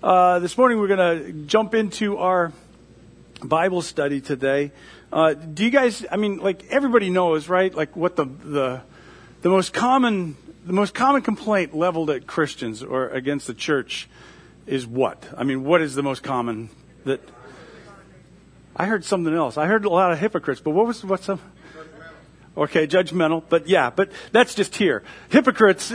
This morning we're going to jump into our Bible study today. Do you guys, everybody knows, right? Like what the most common complaint leveled at Christians or against the church is what? I mean, what is the most common that... I heard something else. I heard a lot of hypocrites, but what's some... Okay, judgmental, but that's just here. Hypocrites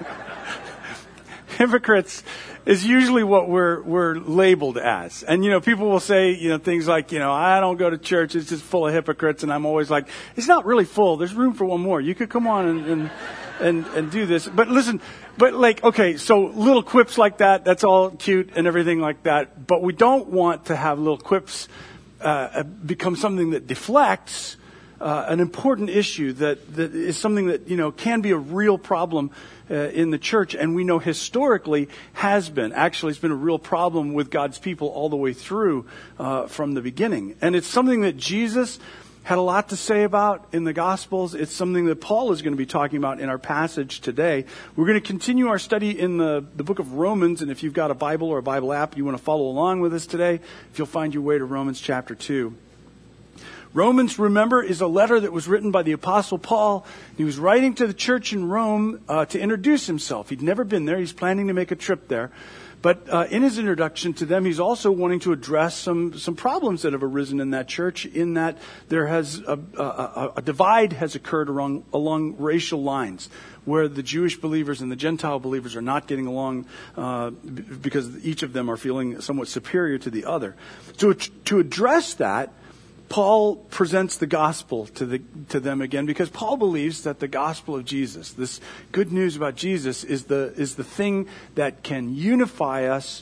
is usually what we're labeled as. And, people will say, things like, I don't go to church, it's just full of hypocrites. And I'm always like, it's not really full. There's room for one more. You could come on and do this. But listen, so little quips like that, that's all cute and everything like that. But we don't want to have little quips become something that deflects an important issue that is something that, can be a real problem in the church, and we know historically has been. Actually, it's been a real problem with God's people all the way through from the beginning. And it's something that Jesus had a lot to say about in the Gospels. It's something that Paul is going to be talking about in our passage today. We're going to continue our study in the book of Romans, and if you've got a Bible or a Bible app, you want to follow along with us today, if you'll find your way to Romans chapter 2. Romans, remember, is a letter that was written by the Apostle Paul. He was writing to the church in Rome to introduce himself. He'd never been there. He's planning to make a trip there. But in his introduction to them, he's also wanting to address some problems that have arisen in that church, in that there has a divide has occurred along racial lines, where the Jewish believers and the Gentile believers are not getting along because each of them are feeling somewhat superior to the other. So to address that, Paul presents the gospel to them again, because Paul believes that the gospel of Jesus, this good news about Jesus, is the thing that can unify us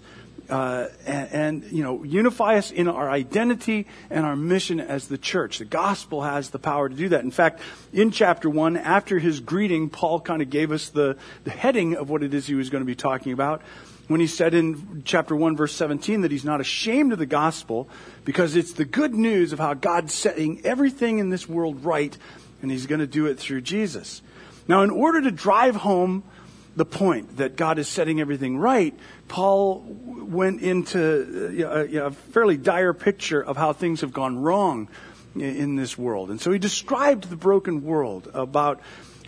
unify us in our identity and our mission as the church. The gospel has the power to do that. In fact, in chapter 1, after his greeting, Paul kind of gave us the heading of what it is he was going to be talking about, when he said in chapter 1, verse 17, that he's not ashamed of the gospel because it's the good news of how God's setting everything in this world right, and he's going to do it through Jesus. Now, in order to drive home the point that God is setting everything right, Paul went into a fairly dire picture of how things have gone wrong in this world. And so he described the broken world, about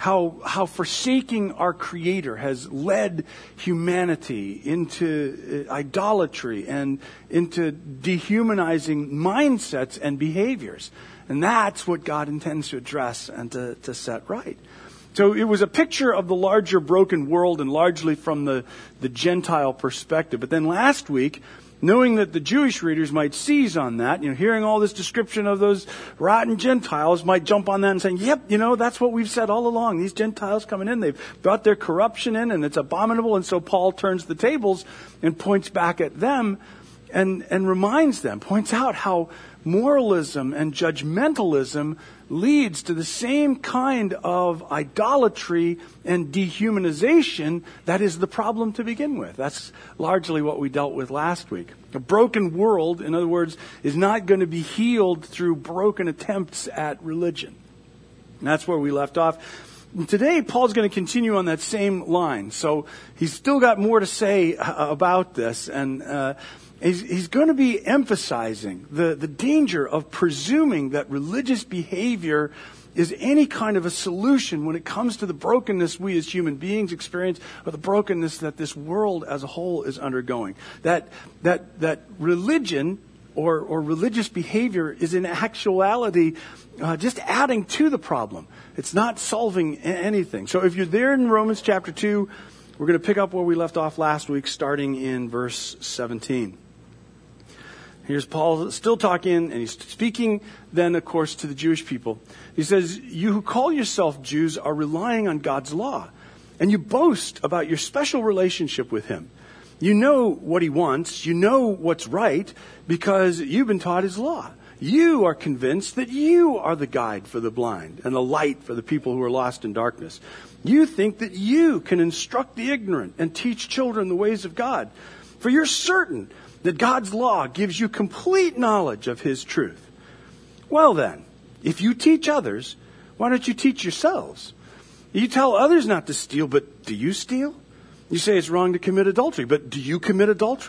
how forsaking our Creator has led humanity into idolatry and into dehumanizing mindsets and behaviors. And that's what God intends to address and to set right. So it was a picture of the larger broken world, and largely from the Gentile perspective. But then last week, knowing that the Jewish readers might seize on that, hearing all this description of those rotten Gentiles, might jump on that and saying, yep, that's what we've said all along. These Gentiles coming in, they've brought their corruption in, and it's abominable. And so Paul turns the tables and points back at them and reminds them, points out how moralism and judgmentalism leads to the same kind of idolatry and dehumanization that is the problem to begin with. That's largely what we dealt with last week. A broken world, in other words, is not going to be healed through broken attempts at religion. And that's where we left off. And today, Paul's going to continue on that same line. So he's still got more to say about this, and he's going to be emphasizing the danger of presuming that religious behavior is any kind of a solution when it comes to the brokenness we as human beings experience, or the brokenness that this world as a whole is undergoing. That religion or religious behavior is in actuality just adding to the problem. It's not solving anything. So if you're there in Romans chapter 2, we're going to pick up where we left off last week, starting in verse 17. Here's Paul still talking, and he's speaking then, of course, to the Jewish people. He says, "You who call yourself Jews are relying on God's law, and you boast about your special relationship with Him. You know what He wants, you know what's right, because you've been taught His law. You are convinced that you are the guide for the blind and the light for the people who are lost in darkness. You think that you can instruct the ignorant and teach children the ways of God. For you're certain that God's law gives you complete knowledge of His truth. Well then, if you teach others, why don't you teach yourselves? You tell others not to steal, but do you steal? You say it's wrong to commit adultery, but do you commit adultery?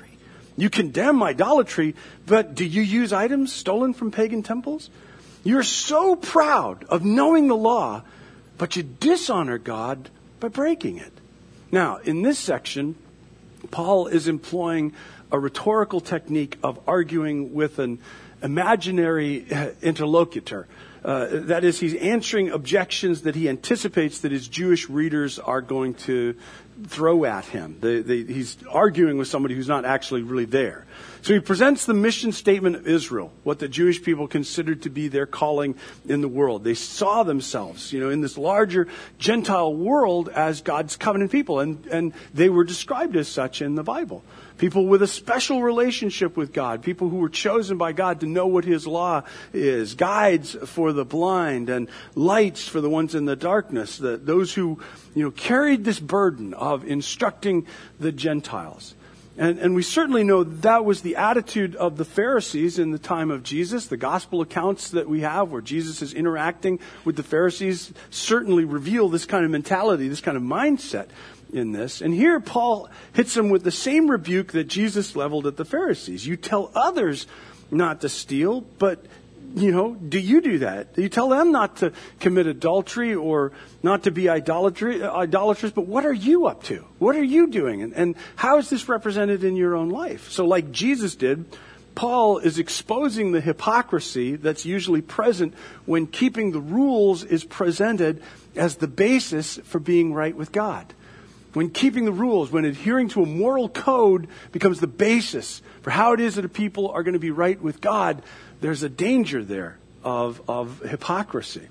You condemn idolatry, but do you use items stolen from pagan temples? You're so proud of knowing the law, but you dishonor God by breaking it. Now, in this section, Paul is employing a rhetorical technique of arguing with an imaginary interlocutor. That is, he's answering objections that he anticipates that his Jewish readers are going to throw at him. He's arguing with somebody who's not actually really there. So he presents the mission statement of Israel, what the Jewish people considered to be their calling in the world. They saw themselves, in this larger Gentile world as God's covenant people, and they were described as such in the Bible. People with a special relationship with God, people who were chosen by God to know what His law is, guides for the blind and lights for the ones in the darkness, those who, carried this burden of instructing the Gentiles. And we certainly know that was the attitude of the Pharisees in the time of Jesus. The gospel accounts that we have where Jesus is interacting with the Pharisees certainly reveal this kind of mentality, this kind of mindset in this. And here Paul hits them with the same rebuke that Jesus leveled at the Pharisees. You tell others not to steal, but do you do that? You tell them not to commit adultery or not to be idolatrous, but what are you up to? What are you doing? And how is this represented in your own life? So like Jesus did, Paul is exposing the hypocrisy that's usually present when keeping the rules is presented as the basis for being right with God. When keeping the rules, when adhering to a moral code becomes the basis for how it is that a people are going to be right with God, there's a danger there of hypocrisy.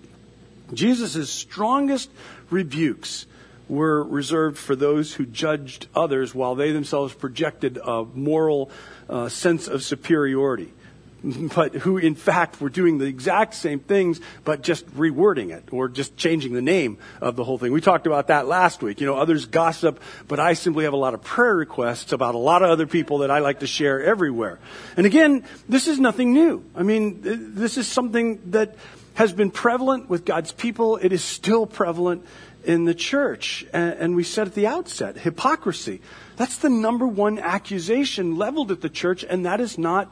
Jesus' strongest rebukes were reserved for those who judged others while they themselves projected a moral sense of superiority, but who in fact were doing the exact same things, but just rewording it or just changing the name of the whole thing. We talked about that last week. Others gossip, but I simply have a lot of prayer requests about a lot of other people that I like to share everywhere. And again, this is nothing new. This is something that has been prevalent with God's people. It is still prevalent in the church. And we said at the outset, hypocrisy. That's the number one accusation leveled at the church, and that is not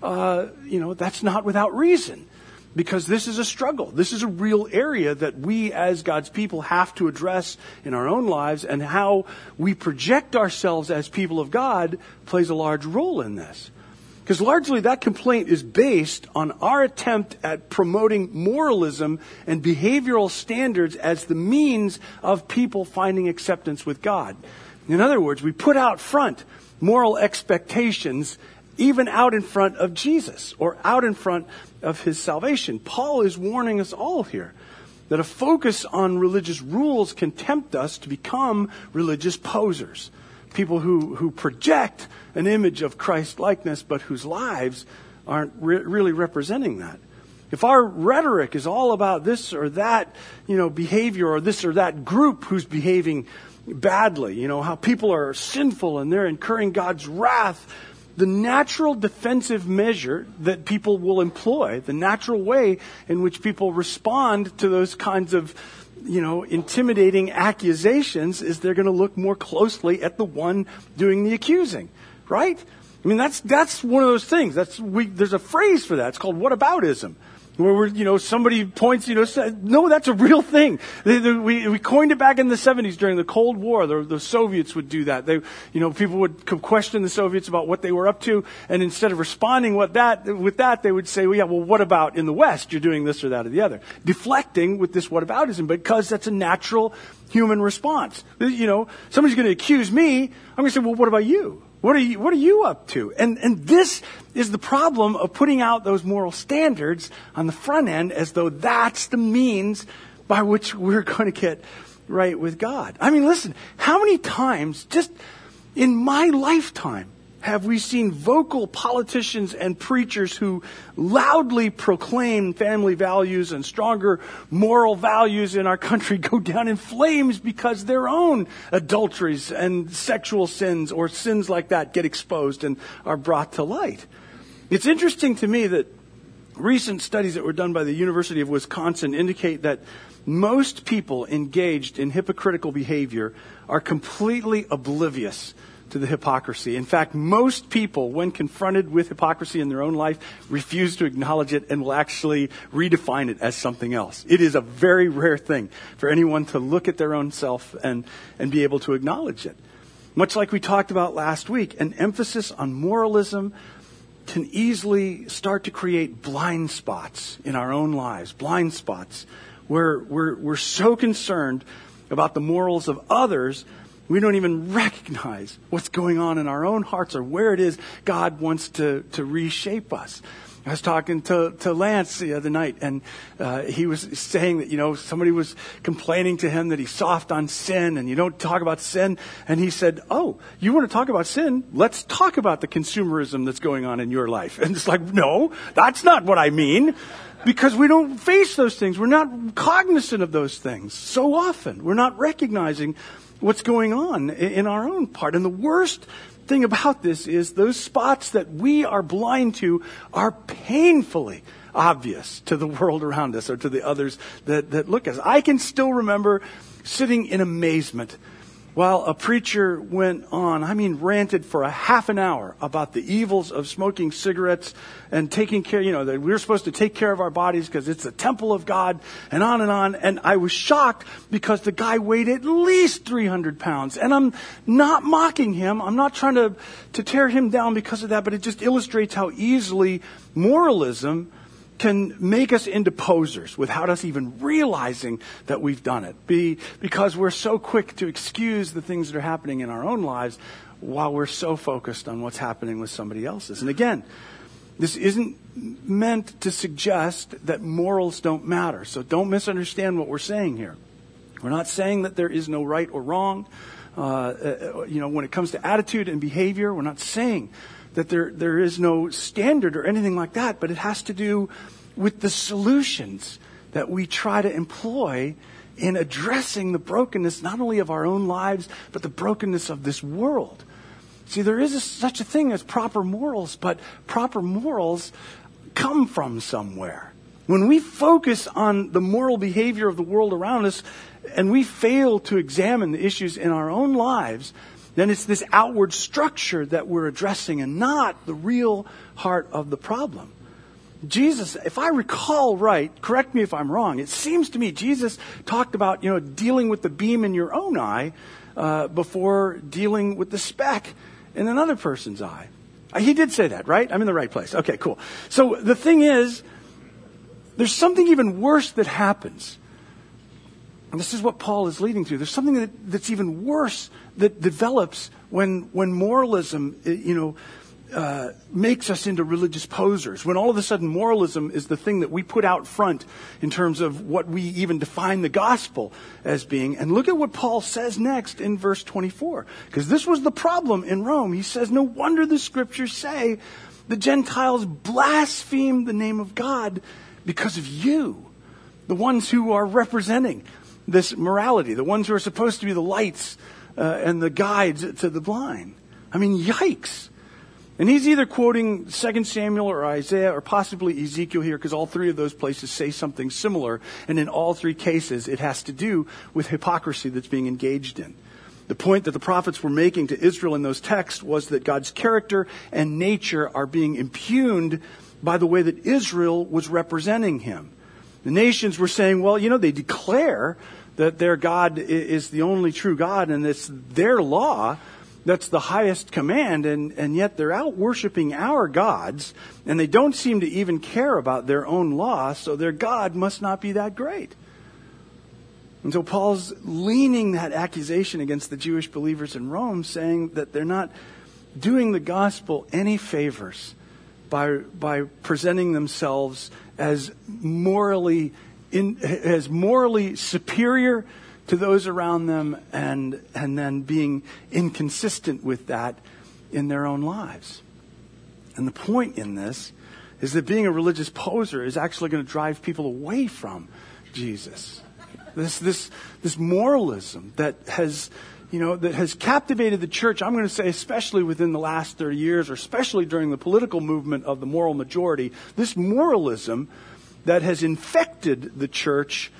that's not without reason, because this is a struggle. This is a real area that we as God's people have to address in our own lives, and how we project ourselves as people of God plays a large role in this. Because largely that complaint is based on our attempt at promoting moralism and behavioral standards as the means of people finding acceptance with God. In other words, we put out front moral expectations even out in front of Jesus or out in front of His salvation. Paul is warning us all here that a focus on religious rules can tempt us to become religious posers. People who project an image of Christ-likeness, but whose lives aren't really representing that. If our rhetoric is all about this or that, behavior, or this or that group who's behaving badly, how people are sinful and they're incurring God's wrath, the natural defensive measure that people will employ, the natural way in which people respond to those kinds of, intimidating accusations, is they're going to look more closely at the one doing the accusing, right? That's one of those things. There's a phrase for that. It's called whataboutism. Where somebody points, no, that's a real thing. We coined it back in the 70s during the Cold War. The Soviets would do that. People would question the Soviets about what they were up to, and instead of responding with that, they would say, well, what about in the West? You're doing this or that or the other. Deflecting with this whataboutism, because that's a natural human response. Somebody's going to accuse me. I'm going to say, well, what about you? What are you up to? And this is the problem of putting out those moral standards on the front end as though that's the means by which we're going to get right with God. Listen, how many times just in my lifetime have we seen vocal politicians and preachers who loudly proclaim family values and stronger moral values in our country go down in flames because their own adulteries and sexual sins or sins like that get exposed and are brought to light? It's interesting to me that recent studies that were done by the University of Wisconsin indicate that most people engaged in hypocritical behavior are completely oblivious to the hypocrisy. In fact, most people, when confronted with hypocrisy in their own life, refuse to acknowledge it and will actually redefine it as something else. It is a very rare thing for anyone to look at their own self and be able to acknowledge it. Much like we talked about last week, an emphasis on moralism can easily start to create blind spots in our own lives, blind spots where we're so concerned about the morals of others, we don't even recognize what's going on in our own hearts or where it is God wants to reshape us. I was talking to Lance the other night, and he was saying that, somebody was complaining to him that he's soft on sin, and you don't talk about sin. And he said, oh, you want to talk about sin? Let's talk about the consumerism that's going on in your life. And it's like, no, that's not what I mean. Because we don't face those things. We're not cognizant of those things so often. We're not recognizing what's going on in our own part. And the worst thing about this is those spots that we are blind to are painfully obvious to the world around us or to the others that look at us. I can still remember sitting in amazement while a preacher went on, ranted for a half an hour about the evils of smoking cigarettes and taking care, that we're supposed to take care of our bodies because it's the temple of God, and on and on. And I was shocked because the guy weighed at least 300 pounds. And I'm not mocking him. I'm not trying to tear him down because of that, but it just illustrates how easily moralism can make us into posers without us even realizing that we've done it. Because we're so quick to excuse the things that are happening in our own lives while we're so focused on what's happening with somebody else's. And again, this isn't meant to suggest that morals don't matter. So don't misunderstand what we're saying here. We're not saying that there is no right or wrong. When it comes to attitude and behavior, we're not saying that there is no standard or anything like that, but it has to do with the solutions that we try to employ in addressing the brokenness not only of our own lives, but the brokenness of this world. See, there is such a thing as proper morals, but proper morals come from somewhere. When we focus on the moral behavior of the world around us and we fail to examine the issues in our own lives, then it's this outward structure that we're addressing and not the real heart of the problem. Jesus, if I recall right, correct me if I'm wrong, it seems to me Jesus talked about, dealing with the beam in your own eye before dealing with the speck in another person's eye. He did say that, right? I'm in the right place. Okay, cool. So the thing is, there's something even worse that happens. And this is what Paul is leading to. There's something that's even worse that develops when moralism, makes us into religious posers. When all of a sudden moralism is the thing that we put out front in terms of what we even define the gospel as being. And look at what Paul says next in verse 24. Because this was the problem in Rome. He says, no wonder the scriptures say the Gentiles blaspheme the name of God because of you, the ones who are representing this morality, the ones who are supposed to be the lights and the guides to the blind. Yikes. And he's either quoting 2 Samuel or Isaiah or possibly Ezekiel here, because all three of those places say something similar. And in all three cases, it has to do with hypocrisy that's being engaged in. The point that the prophets were making to Israel in those texts was that God's character and nature are being impugned by the way that Israel was representing him. The nations were saying, well, they declare that their God is the only true God and it's their law that's the highest command, and yet they're out worshiping our gods, and they don't seem to even care about their own law, so their God must not be that great. And so Paul's leaning that accusation against the Jewish believers in Rome, saying that they're not doing the gospel any favors by presenting themselves as morally superior to those around them and then being inconsistent with that in their own lives. And the point in this is that being a religious poser is actually going to drive people away from Jesus. This moralism that has captivated the church, I'm going to say especially within the last 30 years, or especially during the political movement of the moral majority, this moralism that has infected the church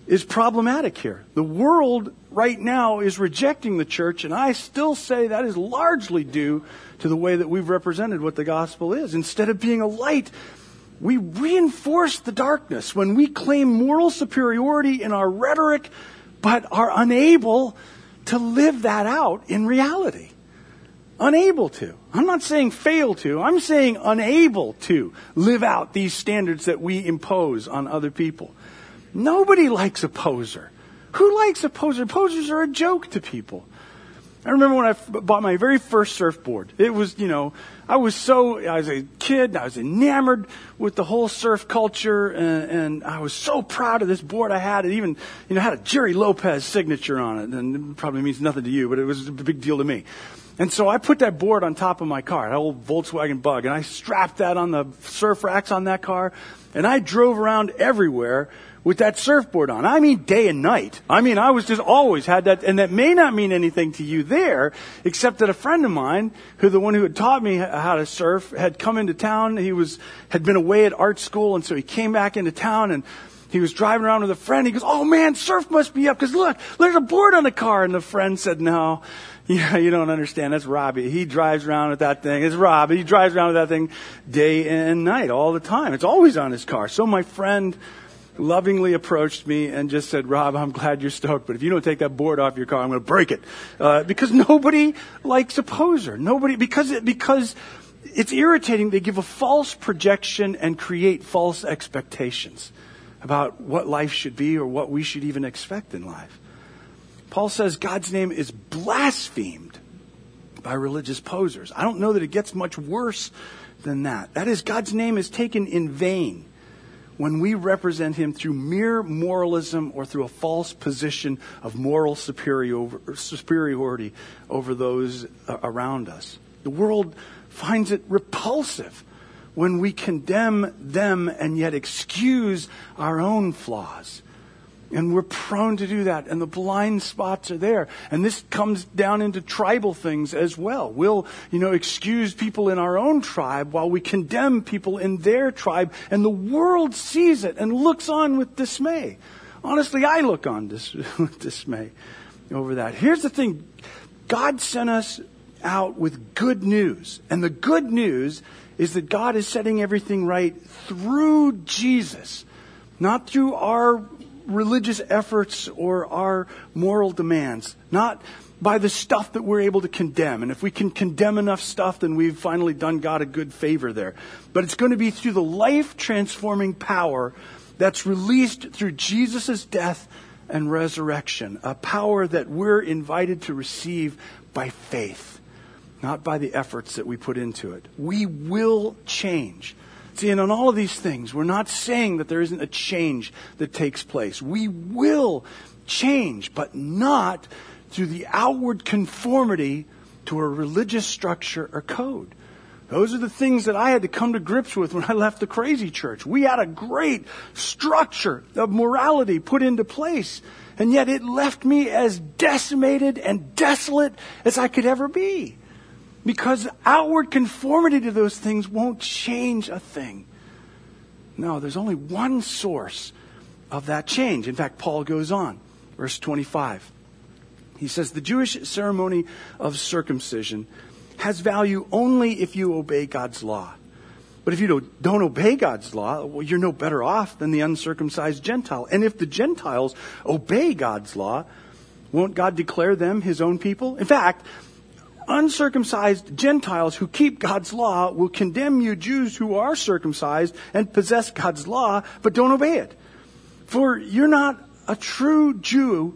is problematic here. The world right now is rejecting the church, and I still say that is largely due to the way that we've represented what the gospel is. Instead of being a light, we reinforce the darkness when we claim moral superiority in our rhetoric, but are unable to live that out in reality. Unable to. I'm not saying fail to. I'm saying unable to live out these standards that we impose on other people. Nobody likes a poser. Who likes a poser? Posers are a joke to people. I remember when I bought my very first surfboard. It was, I was a kid, I was enamored with the whole surf culture, and I was so proud of this board I had. It even, had a Jerry Lopez signature on it, and it probably means nothing to you, but it was a big deal to me. And so I put that board on top of my car, an old Volkswagen Bug, and I strapped that on the surf racks on that car, and I drove around everywhere with that surfboard on. I mean, day and night. I was just always had that, and that may not mean anything to you there, except that a friend of mine, the one who had taught me how to surf, had come into town. He had been away at art school, and so he came back into town, and he was driving around with a friend. He goes, "Oh man, surf must be up, because look, there's a board on the car." And the friend said, "No, you don't understand. That's Robbie. He drives around with that thing. It's Rob. He drives around with that thing day and night, all the time. It's always on his car." So my friend lovingly approached me and just said, "Rob, I'm glad you're stoked, but if you don't take that board off your car, I'm going to break it." Because nobody likes a poser. Nobody, because it's irritating. They give a false projection and create false expectations about what life should be or what we should even expect in life. Paul says God's name is blasphemed by religious posers. I don't know that it gets much worse than that. That is, God's name is taken in vain when we represent him through mere moralism or through a false position of moral superiority over those around us. The world finds it repulsive when we condemn them and yet excuse our own flaws. And we're prone to do that, and the blind spots are there. And this comes down into tribal things as well. We'll, excuse people in our own tribe while we condemn people in their tribe, and the world sees it and looks on with dismay. Honestly, I look on with dismay over that. Here's the thing. God sent us out with good news. And the good news is that God is setting everything right through Jesus, not through our religious efforts or our moral demands, not by the stuff that we're able to condemn. And if we can condemn enough stuff, then we've finally done God a good favor there. But it's going to be through the life-transforming power that's released through Jesus' death and resurrection, a power that we're invited to receive by faith, not by the efforts that we put into it. We will change. See, and on all of these things, we're not saying that there isn't a change that takes place. We will change, but not through the outward conformity to a religious structure or code. Those are the things that I had to come to grips with when I left the crazy church. We had a great structure of morality put into place, and yet it left me as decimated and desolate as I could ever be. Because outward conformity to those things won't change a thing. No, there's only one source of that change. In fact, Paul goes on, verse 25. He says, the Jewish ceremony of circumcision has value only if you obey God's law. But if you don't obey God's law, well, you're no better off than the uncircumcised Gentile. And if the Gentiles obey God's law, won't God declare them his own people? In fact, uncircumcised Gentiles who keep God's law will condemn you Jews who are circumcised and possess God's law, but don't obey it. For you're not a true Jew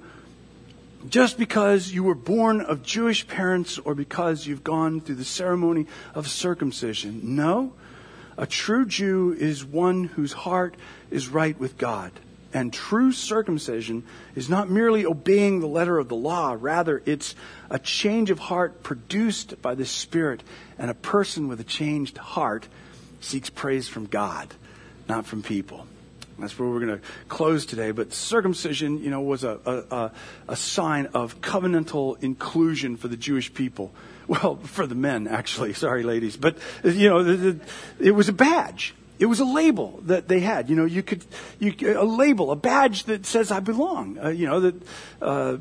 just because you were born of Jewish parents or because you've gone through the ceremony of circumcision. No, a true Jew is one whose heart is right with God. And true circumcision is not merely obeying the letter of the law. Rather, it's a change of heart produced by the Spirit. And a person with a changed heart seeks praise from God, not from people. That's where we're going to close today. But circumcision, was a sign of covenantal inclusion for the Jewish people. Well, for the men, actually. Sorry, ladies. But, it was a badge. It was a label that they had. You could a label, a badge that says I belong. But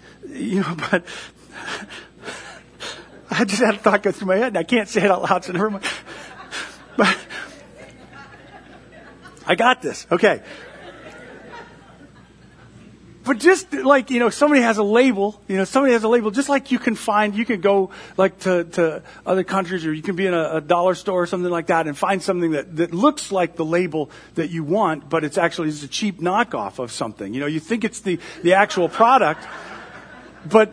I just had a thought go through my head, and I can't say it out loud, so never mind. But I got this. Okay. But just like, somebody has a label, just like you can go like to other countries, or you can be in a dollar store or something like that and find something that looks like the label that you want, but it's actually just a cheap knockoff of something. You think it's the actual product, but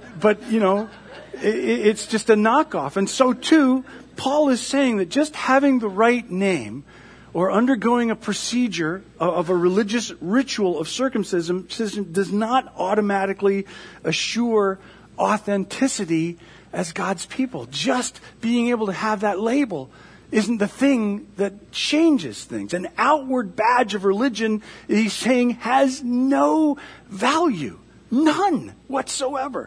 it's just a knockoff. And so too, Paul is saying that just having the right name or undergoing a procedure of a religious ritual of circumcision does not automatically assure authenticity as God's people. Just being able to have that label isn't the thing that changes things. An outward badge of religion, he's saying, has no value. None whatsoever.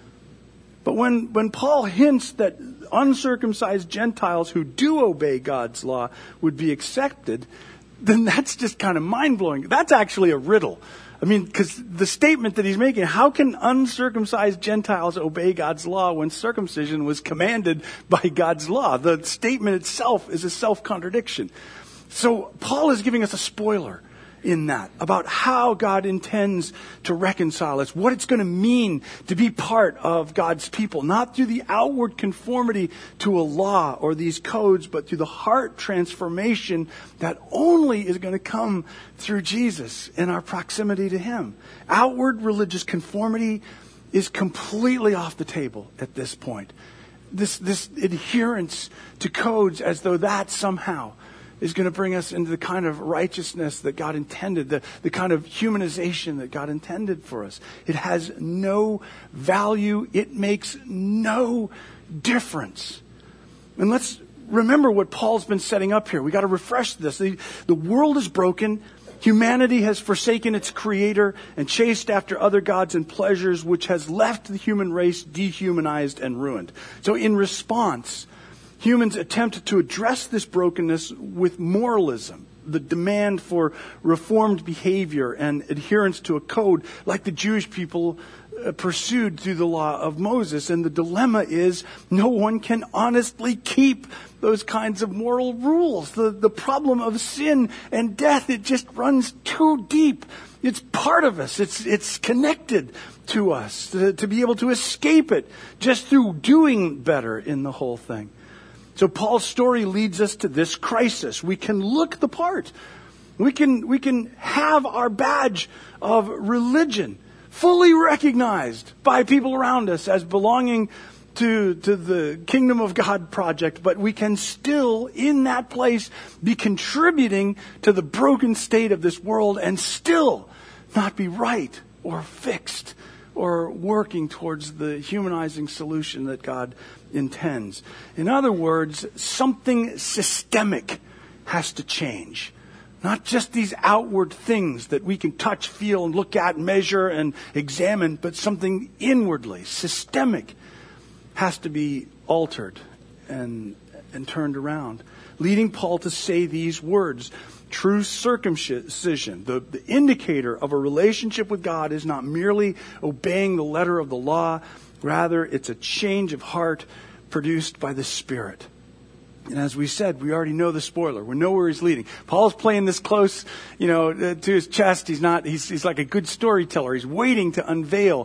But when Paul hints that uncircumcised Gentiles who do obey God's law would be accepted, then that's just kind of mind-blowing. That's actually a riddle. I mean, because the statement that he's making, how can uncircumcised Gentiles obey God's law when circumcision was commanded by God's law? The statement itself is a self-contradiction. So Paul is giving us a spoiler in that, about how God intends to reconcile us, what it's going to mean to be part of God's people, not through the outward conformity to a law or these codes, but through the heart transformation that only is going to come through Jesus and our proximity to Him. Outward religious conformity is completely off the table at this point. This adherence to codes as though that somehow is going to bring us into the kind of righteousness that God intended, the kind of humanization that God intended for us. It has no value. It makes no difference. And let's remember what Paul's been setting up here. We got to refresh this. The world is broken. Humanity has forsaken its creator and chased after other gods and pleasures, which has left the human race dehumanized and ruined. So in response, humans attempt to address this brokenness with moralism, the demand for reformed behavior and adherence to a code like the Jewish people pursued through the law of Moses. And the dilemma is no one can honestly keep those kinds of moral rules. The problem of sin and death, it just runs too deep. It's part of us. It's connected to us to be able to escape it just through doing better in the whole thing. So Paul's story leads us to this crisis. We can look the part. We can have our badge of religion fully recognized by people around us as belonging to the Kingdom of God project, but we can still, in that place, be contributing to the broken state of this world and still not be right or fixed or working towards the humanizing solution that God intends. In other words, something systemic has to change. Not just these outward things that we can touch, feel, and look at, measure, and examine, but something inwardly, systemic, has to be altered and turned around. Leading Paul to say these words: true circumcision, the indicator of a relationship with God, is not merely obeying the letter of the law. Rather, it's a change of heart produced by the Spirit. And as we said, we already know the spoiler. We know where he's leading. Paul's playing this close, to his chest. He's like a good storyteller. He's waiting to unveil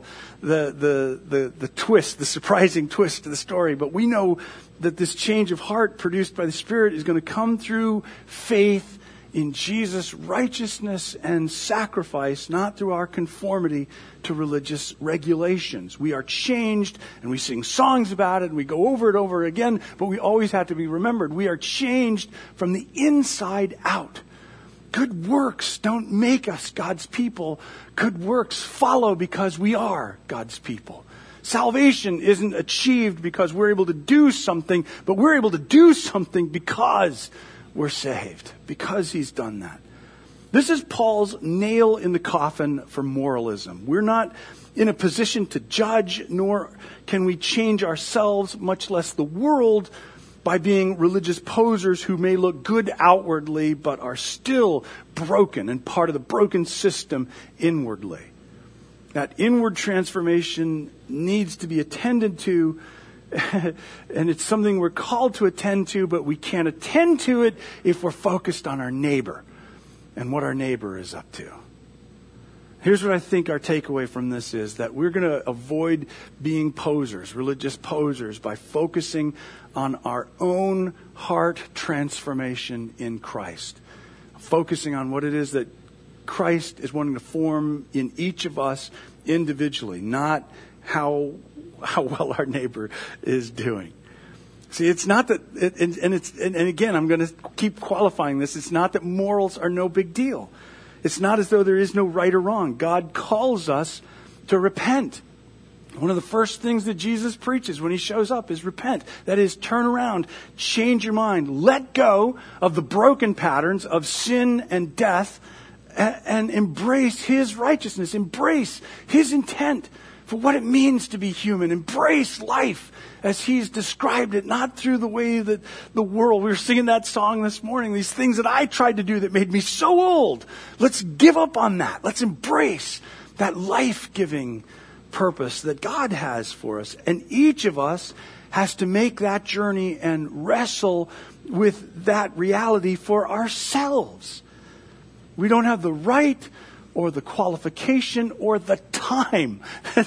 the twist, the surprising twist to the story. But we know that this change of heart produced by the Spirit is going to come through faith in Jesus' righteousness and sacrifice, not through our conformity to religious regulations. We are changed, and we sing songs about it, and we go over it over again, but we always have to be remembered. We are changed from the inside out. Good works don't make us God's people. Good works follow because we are God's people. Salvation isn't achieved because we're able to do something, but we're able to do something because we're saved, because he's done that. This is Paul's nail in the coffin for moralism. We're not in a position to judge, nor can we change ourselves, much less the world, by being religious posers who may look good outwardly but are still broken and part of the broken system inwardly. That inward transformation needs to be attended to, and it's something we're called to attend to, but we can't attend to it if we're focused on our neighbor and what our neighbor is up to. Here's what I think our takeaway from this is, that we're going to avoid being posers, religious posers, by focusing on our own heart transformation in Christ. Focusing on what it is that Christ is wanting to form in each of us individually, not how well our neighbor is doing. See, it's not that, and again, I'm going to keep qualifying this. It's not that morals are no big deal. It's not as though there is no right or wrong. God calls us to repent. One of the first things that Jesus preaches when he shows up is repent. That is, turn around, change your mind, let go of the broken patterns of sin and death, and embrace his righteousness, embrace his intent for what it means to be human, embrace life as he's described it, not through the way that the world, we were singing that song this morning, these things that I tried to do that made me so old. Let's give up on that. Let's embrace that life-giving purpose that God has for us. And each of us has to make that journey and wrestle with that reality for ourselves. We don't have the right or the qualification or the time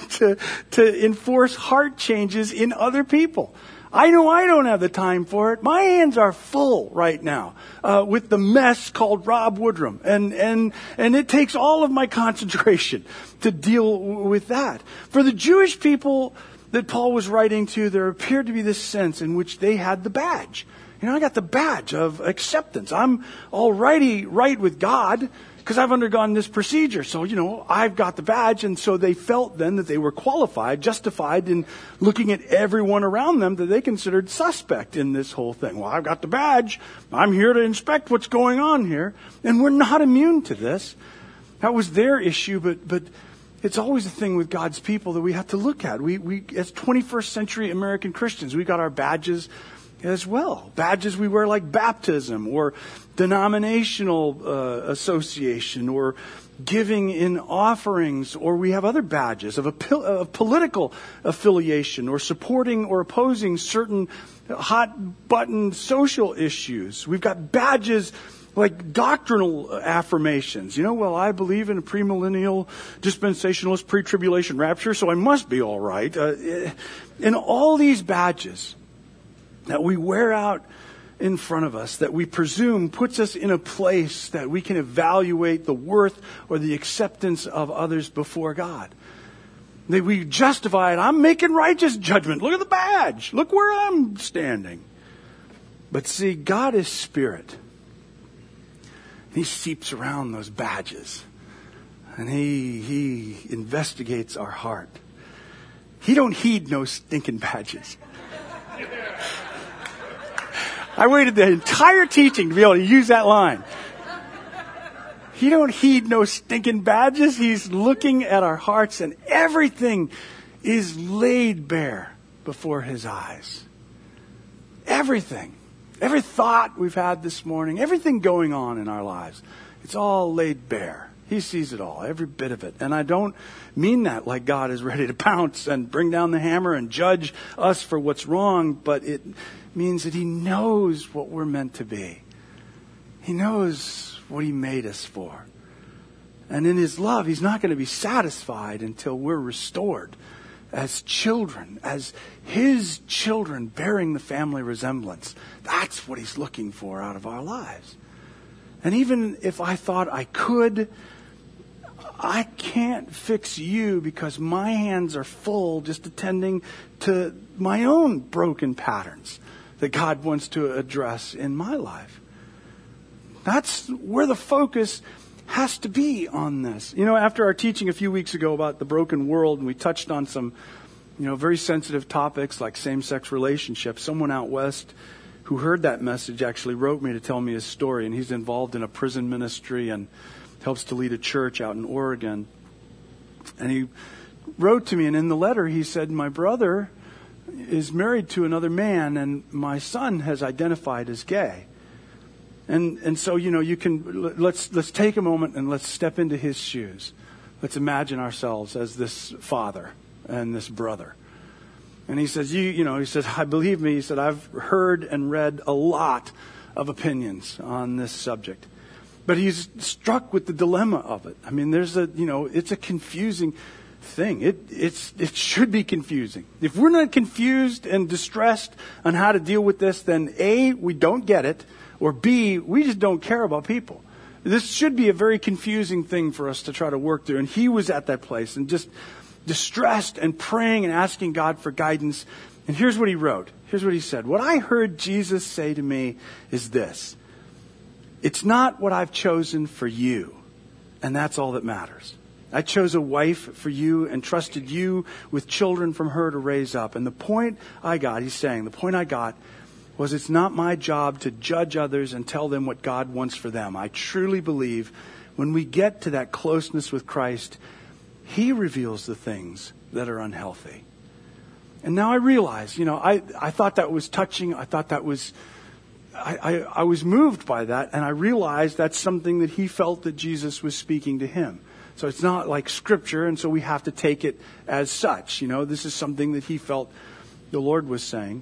to enforce heart changes in other people. I know I don't have the time for it. My hands are full right now with the mess called Rob Woodrum. And it takes all of my concentration to deal with that. For the Jewish people that Paul was writing to, there appeared to be this sense in which they had the badge. I got the badge of acceptance. I'm already right with God because I've undergone this procedure. So, I've got the badge. And so they felt then that they were qualified, justified in looking at everyone around them that they considered suspect in this whole thing. Well, I've got the badge. I'm here to inspect what's going on here. And we're not immune to this. That was their issue, but it's always a thing with God's people that we have to look at. We as 21st century American Christians, we got our badges as well. Badges we wear like baptism or denominational association or giving in offerings, or we have other badges of political affiliation or supporting or opposing certain hot button social issues. We've got badges like doctrinal affirmations. I believe in a premillennial dispensationalist pre-tribulation rapture, so I must be all right. And all these badges that we wear out in front of us, that we presume puts us in a place that we can evaluate the worth or the acceptance of others before God. That we justify it. I'm making righteous judgment. Look at the badge. Look where I'm standing. But see, God is spirit. He seeps around those badges. And he investigates our heart. He don't heed no stinking badges. I waited the entire teaching to be able to use that line. He don't heed no stinking badges. He's looking at our hearts, and everything is laid bare before his eyes. Everything. Every thought we've had this morning, everything going on in our lives, it's all laid bare. He sees it all, every bit of it. And I don't mean that like God is ready to pounce and bring down the hammer and judge us for what's wrong, but it means that he knows what we're meant to be. He knows what he made us for. And in his love, he's not going to be satisfied until we're restored as children, as his children bearing the family resemblance. That's what he's looking for out of our lives. And even if I thought I could, I can't fix you because my hands are full just attending to my own broken patterns that God wants to address in my life. That's where the focus has to be on this. After our teaching a few weeks ago about the broken world, and we touched on some, very sensitive topics like same-sex relationships, someone out west who heard that message actually wrote me to tell me his story, and he's involved in a prison ministry and helps to lead a church out in Oregon. And he wrote to me, and in the letter he said, my brother, is married to another man, and my son has identified as gay. And so, you can, let's take a moment and let's step into his shoes. Let's imagine ourselves as this father and this brother. And he says, he says, I believe me. He said, I've heard and read a lot of opinions on this subject. But he's struck with the dilemma of it. I mean, it's a confusing thing. It should be confusing. If we're not confused and distressed on how to deal with this, then A, we don't get it, or B, we just don't care about people. This should be a very confusing thing for us to try to work through. And he was at that place and just distressed and praying and asking God for guidance. And here's what he wrote. Here's what he said. What I heard Jesus say to me is this: it's not what I've chosen for you, and that's all that matters. I chose a wife for you and trusted you with children from her to raise up. And the point I got was it's not my job to judge others and tell them what God wants for them. I truly believe when we get to that closeness with Christ, he reveals the things that are unhealthy. And now I realize, I thought that was touching. I thought that was, I was moved by that. And I realized that's something that he felt that Jesus was speaking to him. So it's not like scripture, and so we have to take it as such. This is something that he felt the Lord was saying.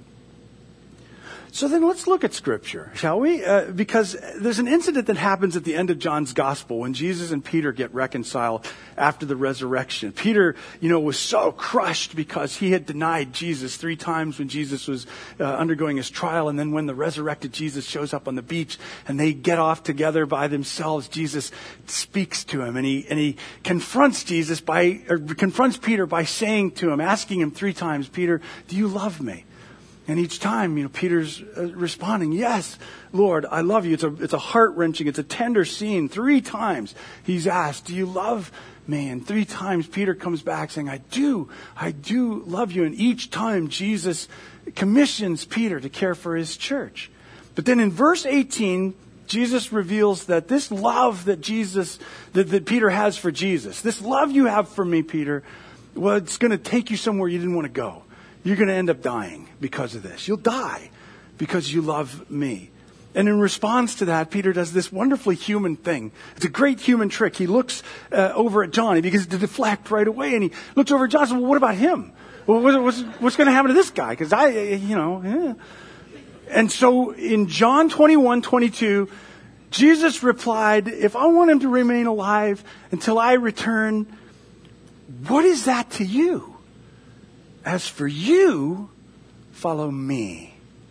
So then let's look at scripture, shall we? Because there's an incident that happens at the end of John's gospel when Jesus and Peter get reconciled after the resurrection. Peter, was so crushed because he had denied Jesus 3 times when Jesus was undergoing his trial. And then when the resurrected Jesus shows up on the beach and they get off together by themselves, Jesus speaks to him and he confronts confronts Peter by saying to him, asking him 3 times, Peter, do you love me? And each time, Peter's responding, yes, Lord, I love you. It's a heart-wrenching, it's a tender scene. 3 times he's asked, do you love me? And 3 times Peter comes back saying, I do love you. And each time Jesus commissions Peter to care for his church. But then in verse 18, Jesus reveals that this love that Peter has for Jesus, this love you have for me, Peter, well, it's going to take you somewhere you didn't want to go. You're going to end up dying because of this. You'll die because you love me. And in response to that, Peter does this wonderfully human thing. It's a great human trick. He looks over at John. He begins to deflect right away. And he looks over at John and says, well, what about him? Well, what's going to happen to this guy? Because yeah. And so in John 21:22, Jesus replied, if I want him to remain alive until I return, what is that to you? As for you, follow me.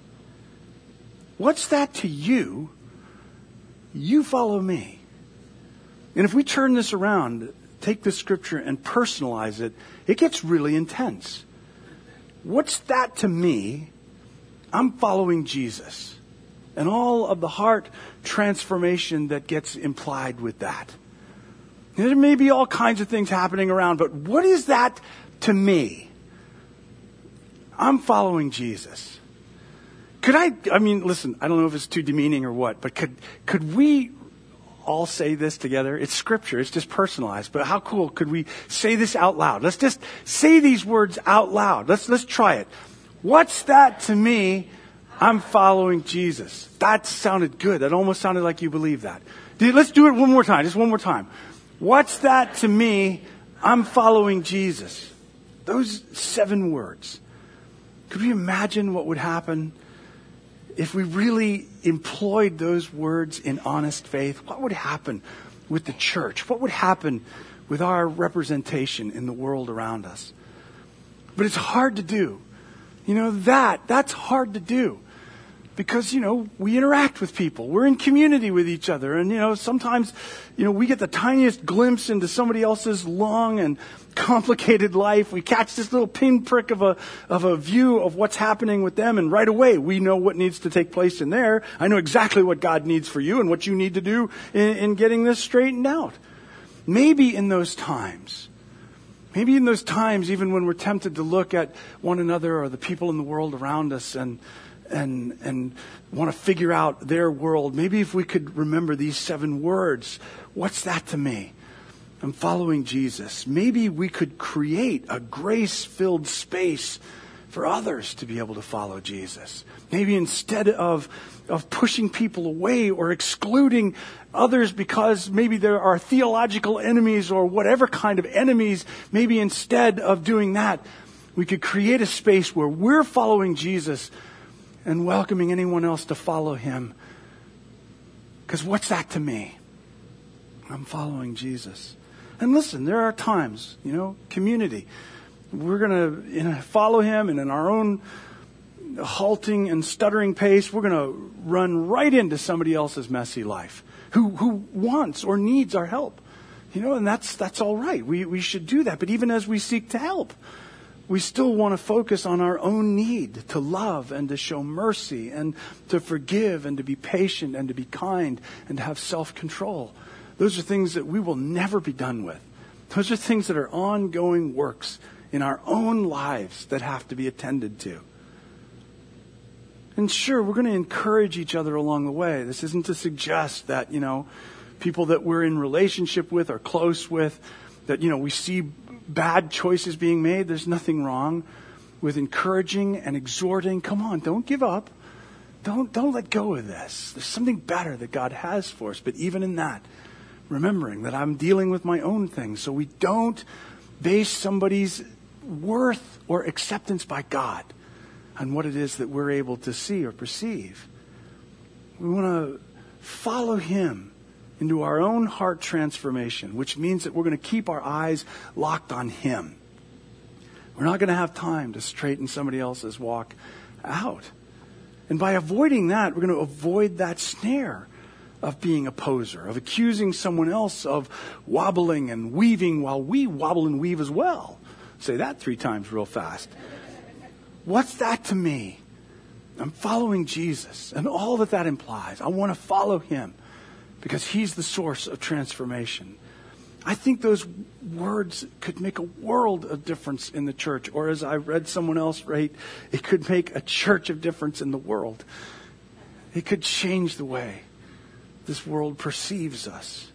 What's that to you? You follow me. And if we turn this around, take this scripture and personalize it, it gets really intense. What's that to me? I'm following Jesus. And all of the heart transformation that gets implied with that. There may be all kinds of things happening around, but what is that to me? I'm following Jesus. Listen, I don't know if it's too demeaning or what, but could we all say this together? It's scripture. It's just personalized. But how cool could we say this out loud? Let's just say these words out loud. Let's try it. What's that to me? I'm following Jesus. That sounded good. That almost sounded like you believe that. Let's do it one more time. Just one more time. What's that to me? I'm following Jesus. Those 7 words. Could we imagine what would happen if we really employed those words in honest faith? What would happen with the church? What would happen with our representation in the world around us? But it's hard to do. That's hard to do. Because, we interact with people. We're in community with each other. And, sometimes, we get the tiniest glimpse into somebody else's long and complicated life. We catch this little pinprick of a view of what's happening with them. And right away, we know what needs to take place in there. I know exactly what God needs for you and what you need to do in getting this straightened out. Maybe in those times, even when we're tempted to look at one another or the people in the world around us and want to figure out their world. Maybe if we could remember these 7 words, what's that to me? I'm following Jesus. Maybe we could create a grace-filled space for others to be able to follow Jesus. Maybe instead of pushing people away or excluding others because maybe there are theological enemies or whatever kind of enemies, maybe instead of doing that, we could create a space where we're following Jesus and welcoming anyone else to follow him. Because what's that to me? I'm following Jesus. And listen, there are times, community. We're going to follow him, and in our own halting and stuttering pace, we're going to run right into somebody else's messy life who wants or needs our help. And that's all right. We should do that. But even as we seek to help, we still want to focus on our own need to love and to show mercy and to forgive and to be patient and to be kind and to have self-control. Those are things that we will never be done with. Those are things that are ongoing works in our own lives that have to be attended to. And sure, we're going to encourage each other along the way. This isn't to suggest that, people that we're in relationship with or close with, that, we see bad choices being made. There's nothing wrong with encouraging and exhorting. Come on, don't give up. Don't let go of this. There's something better that God has for us. But even in that, remembering that I'm dealing with my own things, so we don't base somebody's worth or acceptance by God on what it is that we're able to see or perceive. We want to follow him into our own heart transformation, which means that we're going to keep our eyes locked on him. We're not going to have time to straighten somebody else's walk out. And by avoiding that, we're going to avoid that snare of being a poser, of accusing someone else of wobbling and weaving while we wobble and weave as well. Say that 3 times real fast. What's that to me? I'm following Jesus and all that implies. I want to follow him because he's the source of transformation. I think those words could make a world of difference in the church. Or as I read someone else write, it could make a church of difference in the world. It could change the way this world perceives us.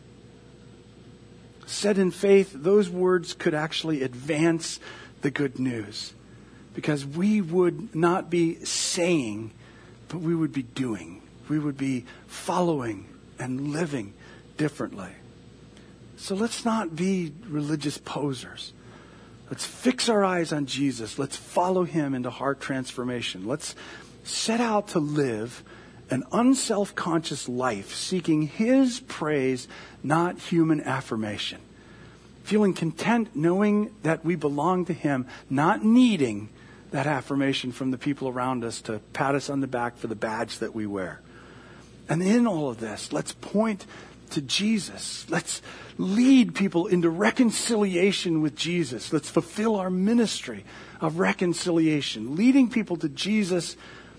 Said in faith, those words could actually advance the good news. Because we would not be saying, but we would be doing. We would be following and living differently. So let's not be religious posers. Let's fix our eyes on Jesus. Let's follow him into heart transformation. Let's set out to live an unself-conscious life, seeking his praise, not human affirmation. Feeling content knowing that we belong to him, not needing that affirmation from the people around us to pat us on the back for the badge that we wear. And in all of this, let's point to Jesus. Let's lead people into reconciliation with Jesus. Let's fulfill our ministry of reconciliation, leading people to Jesus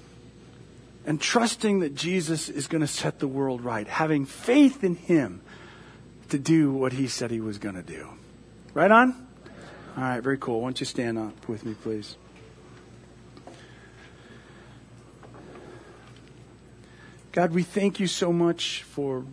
and trusting that Jesus is going to set the world right, having faith in him to do what he said he was going to do. Right on? All right, very cool. Why don't you stand up with me, please? God, we thank you so much for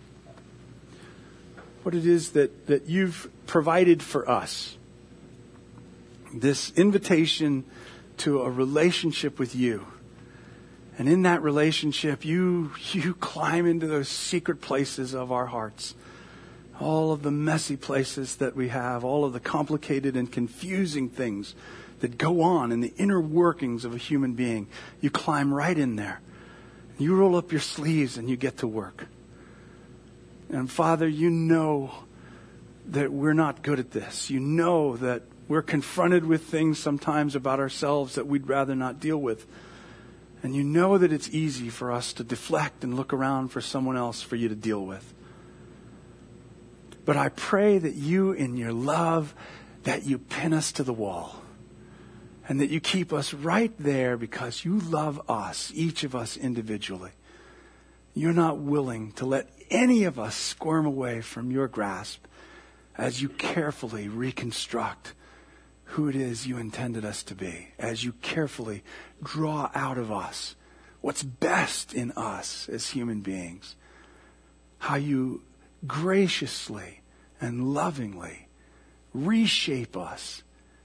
what it is that you've provided for us. This invitation to a relationship with you. And in that relationship, you climb into those secret places of our hearts. All of the messy places that we have, all of the complicated and confusing things that go on in the inner workings of a human being. You climb right in there. You roll up your sleeves and you get to work. And Father, you know that we're not good at this. You know that we're confronted with things sometimes about ourselves that we'd rather not deal with. And you know that it's easy for us to deflect and look around for someone else for you to deal with. But I pray that you, in your love, that you pin us to the wall. And that you keep us right there because you love us, each of us individually. You're not willing to let any of us squirm away from your grasp as you carefully reconstruct who it is you intended us to be, as you carefully draw out of us what's best in us as human beings, how you graciously and lovingly reshape us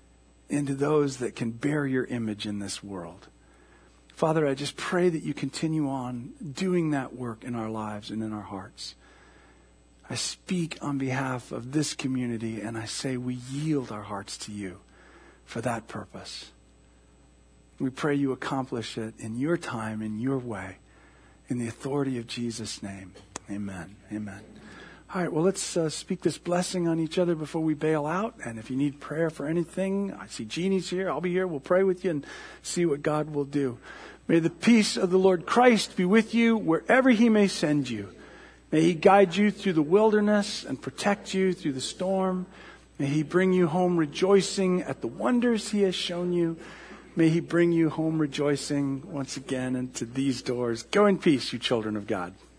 into those that can bear your image in this world. Father, I just pray that you continue on doing that work in our lives and in our hearts. I speak on behalf of this community, and I say we yield our hearts to you for that purpose. We pray you accomplish it in your time, in your way, in the authority of Jesus' name. Amen. Amen. All right, well, let's speak this blessing on each other before we bail out. And if you need prayer for anything, I see Jeannie's here. I'll be here. We'll pray with you and see what God will do. May the peace of the Lord Christ be with you wherever he may send you. May he guide you through the wilderness and protect you through the storm. May he bring you home rejoicing at the wonders he has shown you. May he bring you home rejoicing once again into these doors. Go in peace, you children of God.